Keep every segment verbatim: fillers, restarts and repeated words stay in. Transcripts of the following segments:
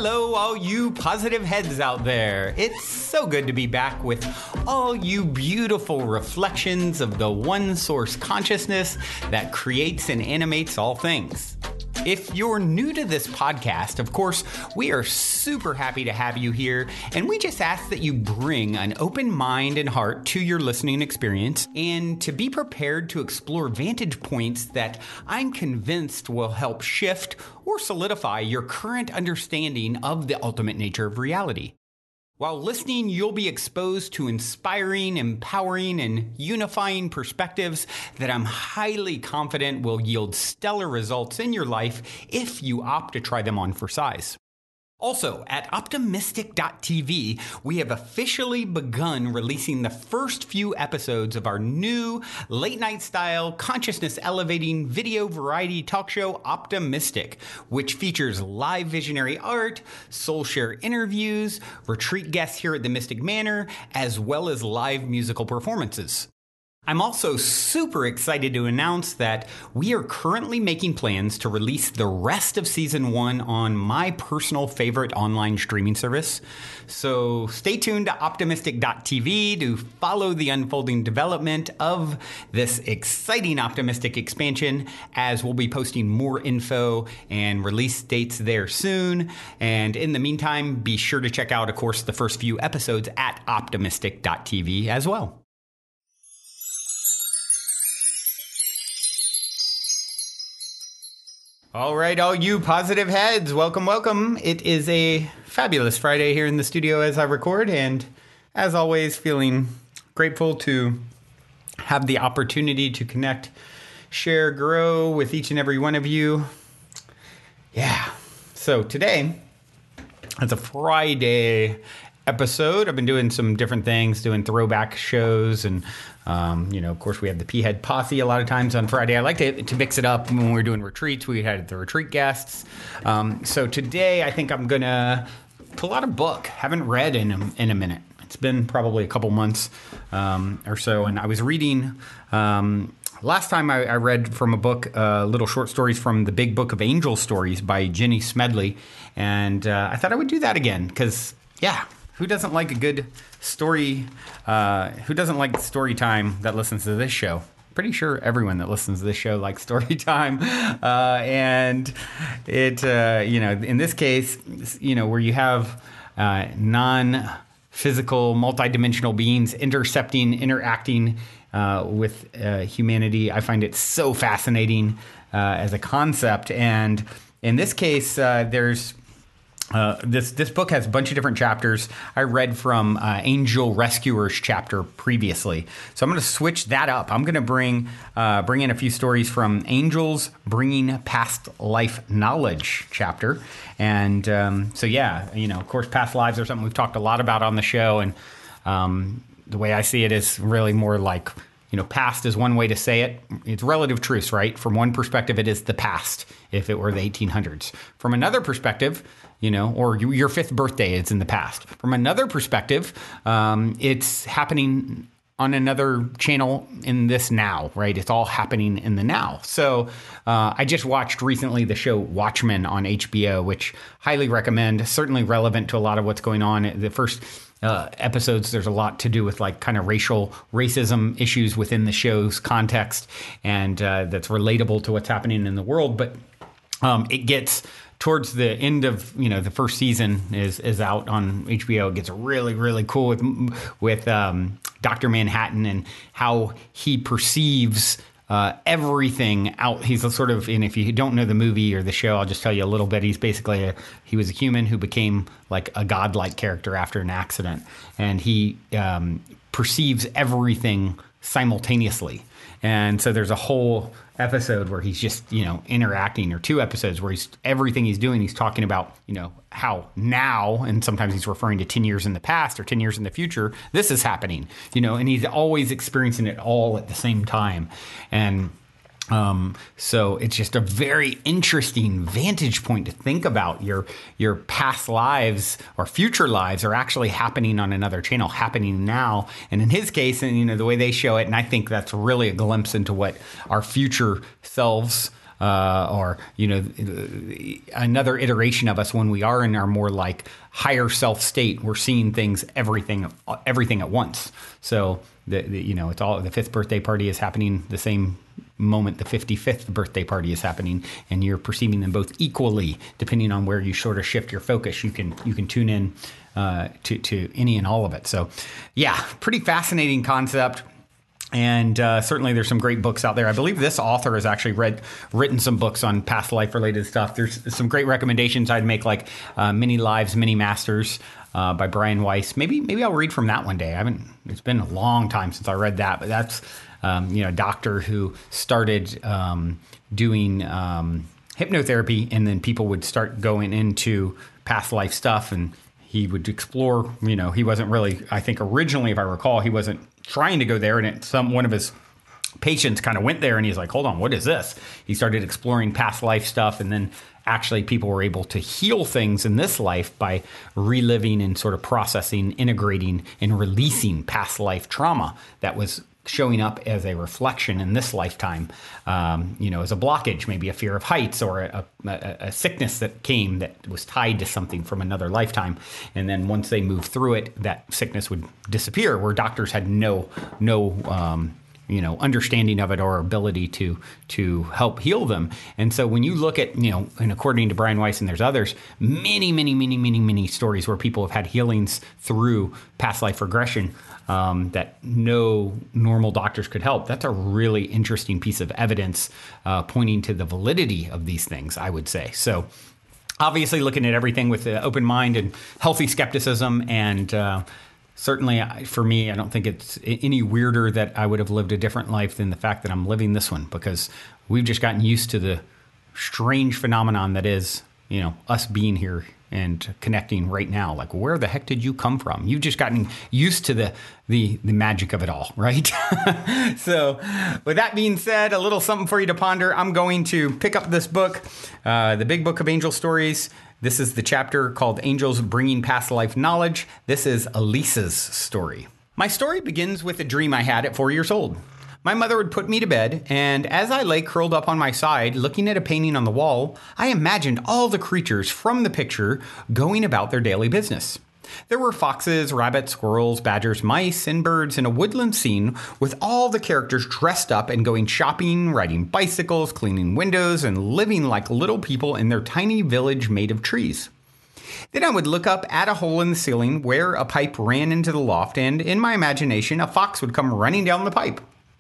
Hello, all you positive heads out there. It's so good to be back with all you beautiful reflections of the one source consciousness that creates and animates all things. If you're new to this podcast, of course, we are super happy to have you here, and we just ask that you bring an open mind and heart to your listening experience and to be prepared to explore vantage points that I'm convinced will help shift or solidify your current understanding of the ultimate nature of reality. While listening, you'll be exposed to inspiring, empowering, and unifying perspectives that I'm highly confident will yield stellar results in your life if you opt to try them on for size. Also, at optimistic dot t v, we have officially begun releasing the first few episodes of our new late-night style, consciousness-elevating video variety talk show, Optimistic, which features live visionary art, soul share interviews, retreat guests here at the Mystic Manor, as well as live musical performances. I'm also super excited to announce that we are currently making plans to release the rest of season one on my personal favorite online streaming service. So stay tuned to optimistic dot t v to follow the unfolding development of this exciting Optimistic expansion, as we'll be posting more info and release dates there soon. And in the meantime, be sure to check out, of course, the first few episodes at optimistic dot t v as well. All right, all you positive heads, welcome, welcome. It is a fabulous Friday here in the studio as I record, and as always, feeling grateful to have the opportunity to connect, share, grow with each and every one of you. Yeah, so today, it's a Friday episode. I've been doing some different things, doing throwback shows, and um, you know, of course, we have the P-Head Posse a lot of times on Friday. I like to, to mix it up when we're doing retreats. We had the retreat guests. Um, so today, I think I'm gonna pull out a book. Haven't read in a, in a minute. It's been probably a couple months um, or so, and I was reading. Um, Last time I, I read from a book, uh, little short stories from the Big Book of Angel Stories by Jenny Smedley, and uh, I thought I would do that again because, yeah. Who doesn't like a good story? Uh, who doesn't like story time that listens to this show? Pretty sure everyone that listens to this show likes story time. Uh, and it, uh, you know, in this case, you know, where you have uh, non-physical, multidimensional beings intercepting, interacting uh, with uh, humanity, I find it so fascinating uh, as a concept. And in this case, uh, there's Uh, this this book has a bunch of different chapters. I read from uh, Angel Rescuers chapter previously, so I'm going to switch that up. I'm going to bring uh, bring in a few stories from Angels Bringing Past Life Knowledge chapter, and um, so yeah, you know, of course, past lives are something we've talked a lot about on the show, and um, the way I see it is really more like, you know, past is one way to say it. It's relative truths, right? From one perspective, it is the past, if it were the eighteen hundreds. From another perspective, you know, or your fifth birthday is in the past. From another perspective, um, it's happening on another channel in this now, right? It's all happening in the now. So uh, I just watched recently the show Watchmen on H B O, which highly recommend, certainly relevant to a lot of what's going on. The first uh, episodes, there's a lot to do with like kind of racial racism issues within the show's context, and uh, that's relatable to what's happening in the world. But um, it gets towards the end of, you know, the first season is is out on H B O. It gets really, really cool with with um, Doctor Manhattan and how he perceives uh, everything out. He's a sort of, and if you don't know the movie or the show, I'll just tell you a little bit. He's basically a, he was a human who became like a godlike character after an accident, and he um, perceives everything simultaneously. And so there's a whole episode where he's just, you know, interacting, or two episodes where he's everything he's doing, he's talking about, you know, how now, and sometimes he's referring to ten years in the past or ten years in the future, this is happening, you know, and he's always experiencing it all at the same time. And Um, so it's just a very interesting vantage point to think about. Your your past lives or future lives are actually happening on another channel, happening now. And in his case, and you know the way they show it, and I think that's really a glimpse into what our future selves uh, or, you know, another iteration of us when we are in our more like higher self state. We're seeing things, everything, everything at once. So, the, the you know, it's all the fifth birthday party is happening the same moment the fifty-fifth birthday party is happening, and you're perceiving them both equally, depending on where you sort of shift your focus. You can you can tune in uh, to to any and all of it. So, yeah, pretty fascinating concept. And uh, certainly there's some great books out there. I believe this author has actually read written some books on past life related stuff. There's some great recommendations I'd make, like uh, Many Lives, Many Masters uh, by Brian Weiss. Maybe maybe I'll read from that one day. I haven't. It's been a long time since I read that, but that's um, you know a doctor who started um, doing um, hypnotherapy, and then people would start going into past life stuff, and he would explore. You know, he wasn't really. I think originally, if I recall, he wasn't trying to go there, and it, some one of his patients kind of went there, and he's like, hold on, what is this? He started exploring past life stuff, and then actually people were able to heal things in this life by reliving and sort of processing, integrating, and releasing past life trauma that was showing up as a reflection in this lifetime, um, you know, as a blockage, maybe a fear of heights or a, a, a sickness that came that was tied to something from another lifetime. And then once they moved through it, that sickness would disappear, where doctors had no, no, um, you know, understanding of it or ability to to help heal them. And so when you look at, you know, and according to Brian Weiss and there's others, many, many, many, many, many stories where people have had healings through past life regression um, that no normal doctors could help. That's a really interesting piece of evidence uh, pointing to the validity of these things, I would say. So obviously looking at everything with an open mind and healthy skepticism, and uh, certainly, for me, I don't think it's any weirder that I would have lived a different life than the fact that I'm living this one, because we've just gotten used to the strange phenomenon that is, you know, us being here and connecting right now. Like, where the heck did you come from? You've just gotten used to the the the magic of it all, right? So with that being said, a little something for you to ponder. I'm going to pick up this book, uh, The Big Book of Angel Stories. This is the chapter called Angels Bringing Past Life Knowledge. This is Elisa's story. My story begins with a dream I had at four years old. My mother would put me to bed, and as I lay curled up on my side, looking at a painting on the wall, I imagined all the creatures from the picture going about their daily business. There were foxes, rabbits, squirrels, badgers, mice, and birds in a woodland scene with all the characters dressed up and going shopping, riding bicycles, cleaning windows, and living like little people in their tiny village made of trees. Then I would look up at a hole in the ceiling where a pipe ran into the loft, and in my imagination, a fox would come running down the pipe.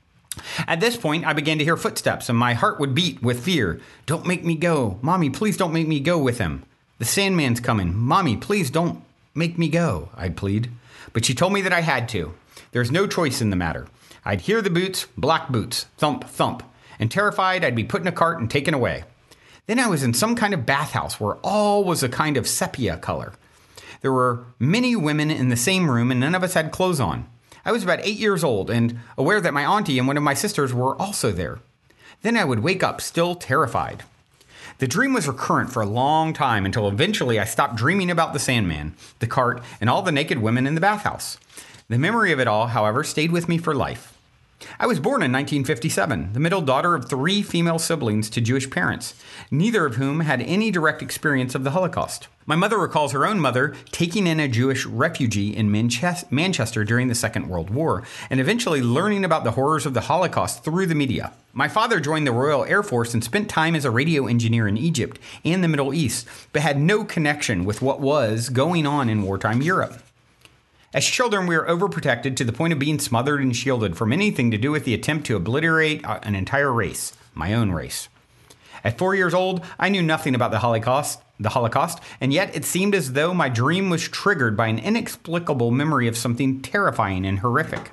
At this point, I began to hear footsteps, and my heart would beat with fear. Don't make me go. Mommy, please don't make me go with him. The Sandman's coming. Mommy, please don't make me go, I'd plead. But she told me that I had to. There's no choice in the matter. I'd hear the boots, black boots, thump, thump, and terrified I'd be put in a cart and taken away. Then I was in some kind of bathhouse where all was a kind of sepia color. There were many women in the same room, and none of us had clothes on. I was about eight years old and aware that my auntie and one of my sisters were also there. Then I would wake up still terrified. The dream was recurrent for a long time until eventually I stopped dreaming about the Sandman, the cart, and all the naked women in the bathhouse. The memory of it all, however, stayed with me for life. I was born in nineteen fifty-seven, the middle daughter of three female siblings to Jewish parents, neither of whom had any direct experience of the Holocaust. My mother recalls her own mother taking in a Jewish refugee in Manchester during the Second World War, and eventually learning about the horrors of the Holocaust through the media. My father joined the Royal Air Force and spent time as a radio engineer in Egypt and the Middle East, but had no connection with what was going on in wartime Europe. As children, we were overprotected to the point of being smothered and shielded from anything to do with the attempt to obliterate an entire race, my own race. At four years old, I knew nothing about the Holocaust, the Holocaust, and yet it seemed as though my dream was triggered by an inexplicable memory of something terrifying and horrific.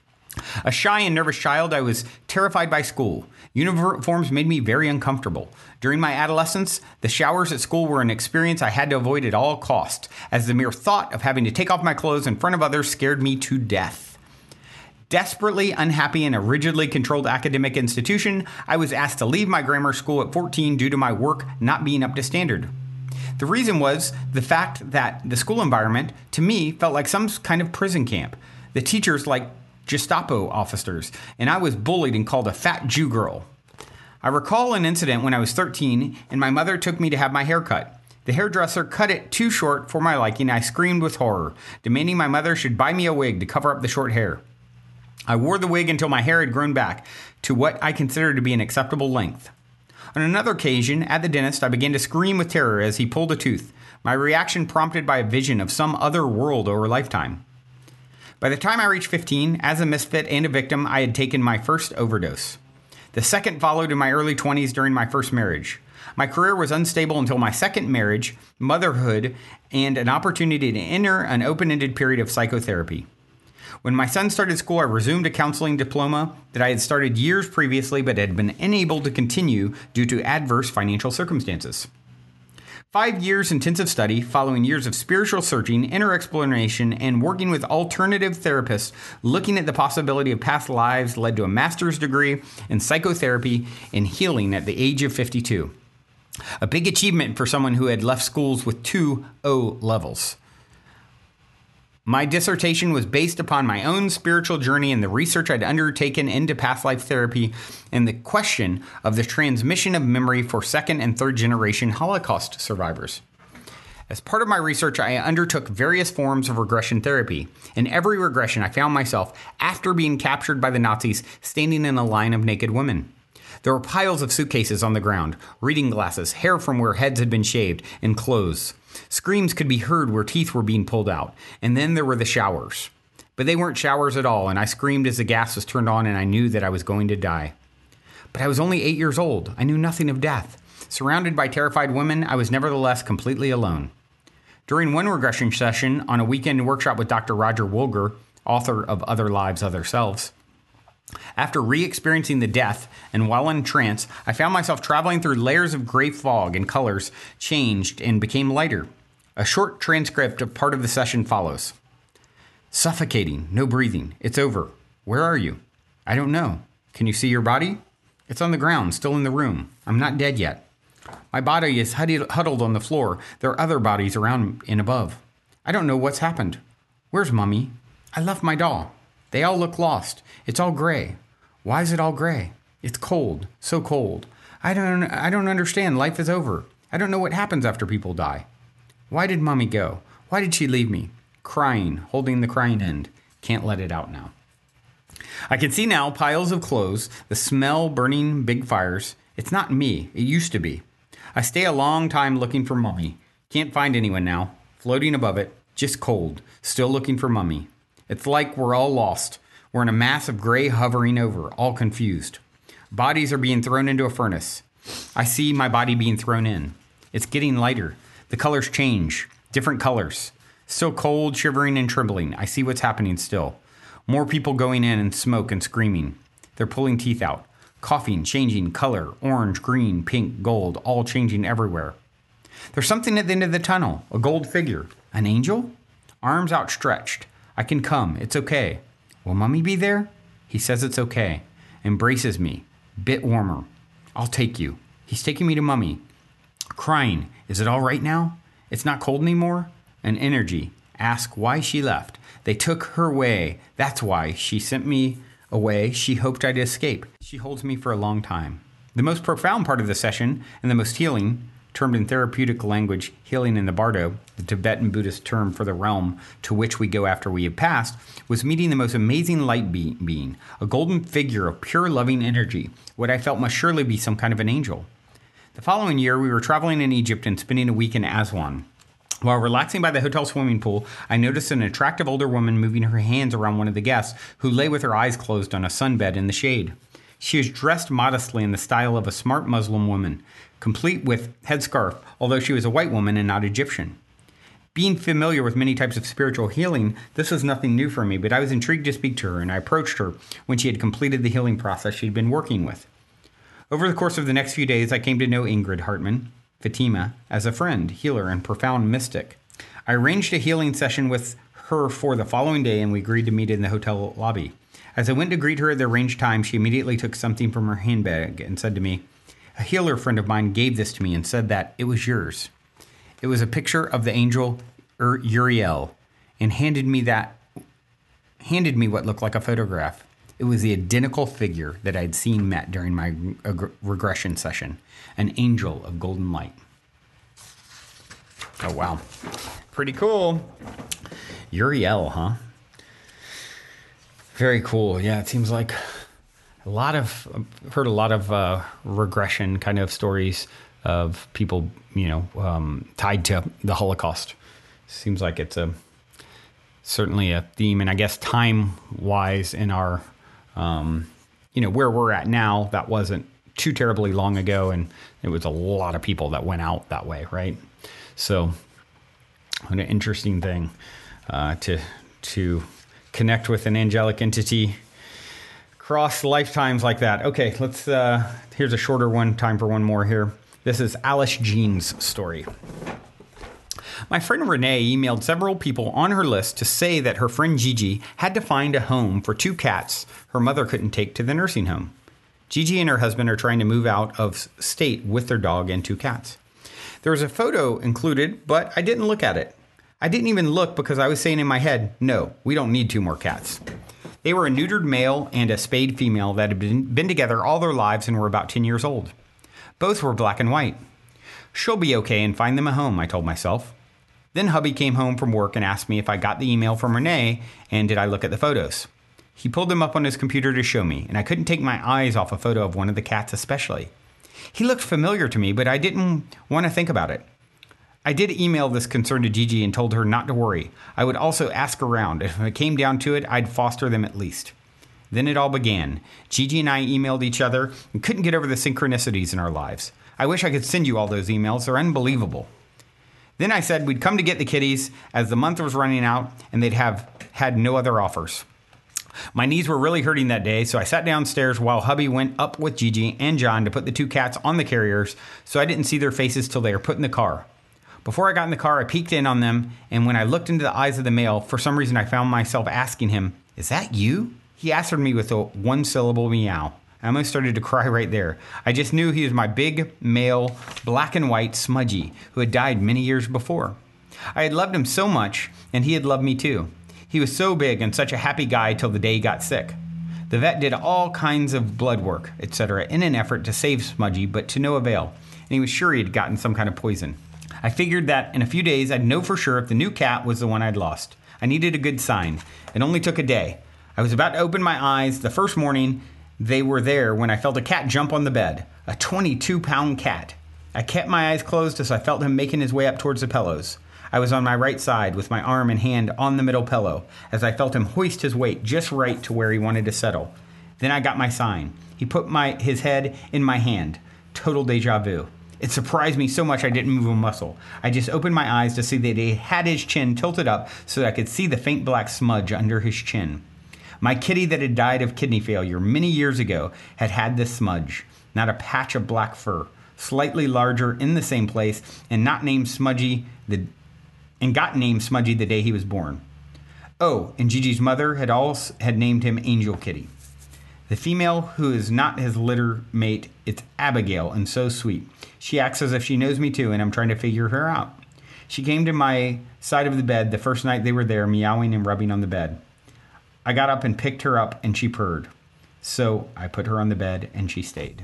A shy and nervous child, I was terrified by school. Uniforms made me very uncomfortable. During my adolescence, the showers at school were an experience I had to avoid at all costs, as the mere thought of having to take off my clothes in front of others scared me to death. Desperately unhappy in a rigidly controlled academic institution, I was asked to leave my grammar school at fourteen due to my work not being up to standard. The reason was the fact that the school environment, to me, felt like some kind of prison camp. The teachers like Gestapo officers, and I was bullied and called a fat Jew girl. I recall an incident when I was thirteen and my mother took me to have my hair cut. The hairdresser cut it too short for my liking. I screamed with horror, demanding my mother should buy me a wig to cover up the short hair. I wore the wig until my hair had grown back to what I considered to be an acceptable length. On another occasion, at the dentist, I began to scream with terror as he pulled a tooth, my reaction prompted by a vision of some other world or lifetime. By the time I reached fifteen, as a misfit and a victim, I had taken my first overdose. The second followed in my early twenties during my first marriage. My career was unstable until my second marriage, motherhood, and an opportunity to enter an open-ended period of psychotherapy. When my son started school, I resumed a counseling diploma that I had started years previously but had been unable to continue due to adverse financial circumstances. Five years intensive study, following years of spiritual searching, inner exploration, and working with alternative therapists looking at the possibility of past lives led to a master's degree in psychotherapy and healing at the age of fifty-two. A big achievement for someone who had left schools with two O levels. My dissertation was based upon my own spiritual journey and the research I'd undertaken into past life therapy and the question of the transmission of memory for second and third generation Holocaust survivors. As part of my research, I undertook various forms of regression therapy. In every regression, I found myself, after being captured by the Nazis, standing in a line of naked women. There were piles of suitcases on the ground, reading glasses, hair from where heads had been shaved, and clothes. Screams could be heard where teeth were being pulled out. And then there were the showers. But they weren't showers at all, and I screamed as the gas was turned on and I knew that I was going to die. But I was only eight years old. I knew nothing of death. Surrounded by terrified women, I was nevertheless completely alone. During one regression session on a weekend workshop with Doctor Roger Wolger, author of Other Lives, Other Selves, after re-experiencing the death and while in trance, I found myself traveling through layers of gray fog and colors changed and became lighter. A short transcript of part of the session follows. Suffocating, no breathing. It's over. Where are you? I don't know. Can you see your body? It's on the ground, still in the room. I'm not dead yet. My body is huddled on the floor. There are other bodies around and above. I don't know what's happened. Where's Mommy? I left my doll. They all look lost. It's all gray. Why is it all gray? It's cold. So cold. I don't I don't understand. Life is over. I don't know what happens after people die. Why did Mommy go? Why did she leave me? Crying, holding the crying end. Can't let it out now. I can see now piles of clothes, the smell burning big fires. It's not me. It used to be. I stay a long time looking for Mommy. Can't find anyone now. Floating above it. Just cold. Still looking for Mommy. It's like we're all lost. We're in a mass of gray hovering over, all confused. Bodies are being thrown into a furnace. I see my body being thrown in. It's getting lighter. The colors change. Different colors. Still cold, shivering, and trembling. I see what's happening still. More people going in and smoke and screaming. They're pulling teeth out. Coughing, changing color. Orange, green, pink, gold. All changing everywhere. There's something at the end of the tunnel. A gold figure. An angel? Arms outstretched. I can come. It's okay. Will Mommy be there? He says it's okay. Embraces me. Bit warmer. I'll take you. He's taking me to Mommy. Crying. Is it all right now? It's not cold anymore? An energy. Ask why she left. They took her away. That's why she sent me away. She hoped I'd escape. She holds me for a long time. The most profound part of the session, and the most healing, termed in therapeutic language, healing in the Bardo, the Tibetan Buddhist term for the realm to which we go after we have passed, was meeting the most amazing light be- being, a golden figure of pure loving energy, what I felt must surely be some kind of an angel. The following year, we were traveling in Egypt and spending a week in Aswan. While relaxing by the hotel swimming pool, I noticed an attractive older woman moving her hands around one of the guests who lay with her eyes closed on a sunbed in the shade. She was dressed modestly in the style of a smart Muslim woman, complete with headscarf, although she was a white woman and not Egyptian. Being familiar with many types of spiritual healing, this was nothing new for me, but I was intrigued to speak to her, and I approached her when she had completed the healing process she'd been working with. Over the course of the next few days, I came to know Ingrid Hartman, Fatima, as a friend, healer, and profound mystic. I arranged a healing session with her for the following day, and we agreed to meet in the hotel lobby. As I went to greet her at the arranged time, she immediately took something from her handbag and said to me, "A healer friend of mine gave this to me and said that it was yours." It was a picture of the angel Uriel, and handed me that, handed me what looked like a photograph. It was the identical figure that I'd seen met during my ag- regression session, an angel of golden light. Oh, wow. Pretty cool. Uriel, huh? Very cool. Yeah, it seems like a lot of, I've heard a lot of uh, regression kind of stories of people, you know, um, tied to the Holocaust. Seems like it's a certainly a theme. And I guess time-wise in our, um, you know, where we're at now, that wasn't too terribly long ago. And it was a lot of people that went out that way, right? So what an interesting thing uh, to to connect with an angelic entity across lifetimes like that. Okay, let's, uh, here's a shorter one, time for one more here. This is Alice Jean's story. My friend Renee emailed several people on her list to say that her friend Gigi had to find a home for two cats her mother couldn't take to the nursing home. Gigi and her husband are trying to move out of state with their dog and two cats. There was a photo included, but I didn't look at it. I didn't even look because I was saying in my head, no, we don't need two more cats. They were a neutered male and a spayed female that had been, been together all their lives and were about ten years old. Both were black and white. She'll be okay and find them a home, I told myself. Then hubby came home from work and asked me if I got the email from Renee and did I look at the photos. He pulled them up on his computer to show me, and I couldn't take my eyes off a photo of one of the cats especially. He looked familiar to me, but I didn't want to think about it. I did email this concern to Gigi and told her not to worry. I would also ask around. If it came down to it, I'd foster them at least. Then it all began. Gigi and I emailed each other and couldn't get over the synchronicities in our lives. I wish I could send you all those emails. They're unbelievable. Then I said we'd come to get the kitties as the month was running out and they'd have had no other offers. My knees were really hurting that day, so I sat downstairs while hubby went up with Gigi and John to put the two cats on the carriers so I didn't see their faces till they were put in the car. Before I got in the car, I peeked in on them, and when I looked into the eyes of the male, for some reason I found myself asking him, "Is that you?" He answered me with a one-syllable meow. I almost started to cry right there. I just knew he was my big, male, black and white Smudgy, who had died many years before. I had loved him so much, and he had loved me too. He was so big and such a happy guy till the day he got sick. The vet did all kinds of blood work, et cetera, in an effort to save Smudgy, but to no avail, and he was sure he had gotten some kind of poison. I figured that in a few days I'd know for sure if the new cat was the one I'd lost. I needed a good sign. It only took a day. I was about to open my eyes the first morning they were there when I felt a cat jump on the bed, a twenty-two pound cat. I kept my eyes closed as I felt him making his way up towards the pillows. I was on my right side with my arm and hand on the middle pillow as I felt him hoist his weight just right to where he wanted to settle. Then I got my sign. He put my his head in my hand. Total deja vu. It surprised me so much I didn't move a muscle. I just opened my eyes to see that he had his chin tilted up so that I could see the faint black smudge under his chin. My kitty that had died of kidney failure many years ago had had this smudge, not a patch of black fur, slightly larger in the same place, and not named Smudgy the and got named Smudgy the day he was born. Oh, and Gigi's mother had also had named him Angel Kitty. The female who is not his litter mate, it's Abigail, and so sweet. She acts as if she knows me too, and I'm trying to figure her out. She came to my side of the bed the first night they were there, meowing and rubbing on the bed. I got up and picked her up, and she purred. So I put her on the bed, and she stayed.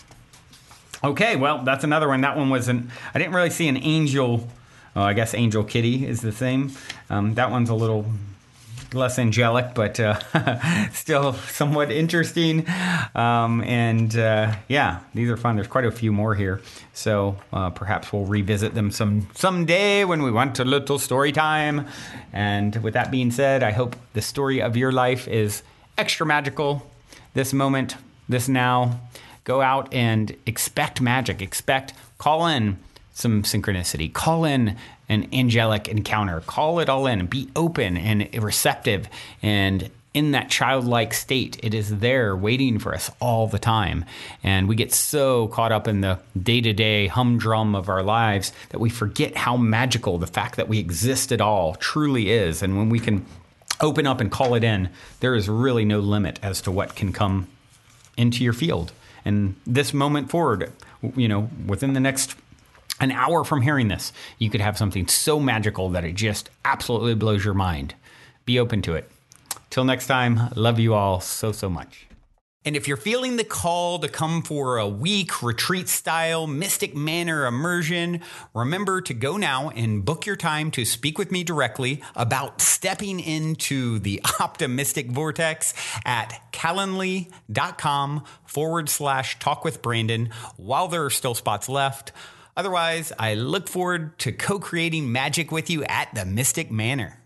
Okay, well, that's another one. That one wasn't, I didn't really see an angel, oh, I guess Angel Kitty is the same. Um, that one's a little less angelic, but uh, still somewhat interesting. Um, and uh, yeah, these are fun. There's quite a few more here. So uh, perhaps we'll revisit them some someday when we want a little story time. And with that being said, I hope the story of your life is extra magical. This moment, this now. Go out and expect magic. Expect, call in some synchronicity. Call in an angelic encounter. Call it all in. Be open and receptive. And in that childlike state, it is there waiting for us all the time. And we get so caught up in the day-to-day humdrum of our lives that we forget how magical the fact that we exist at all truly is. And when we can open up and call it in, there is really no limit as to what can come into your field. And this moment forward, you know, within the next an hour from hearing this, you could have something so magical that it just absolutely blows your mind. Be open to it. Till next time, love you all so, so much. And if you're feeling the call to come for a week retreat style Mystic Manor immersion, remember to go now and book your time to speak with me directly about stepping into the optimistic vortex at calendly.com forward slash talk with Brandon while there are still spots left. Otherwise, I look forward to co-creating magic with you at the Mystic Manor.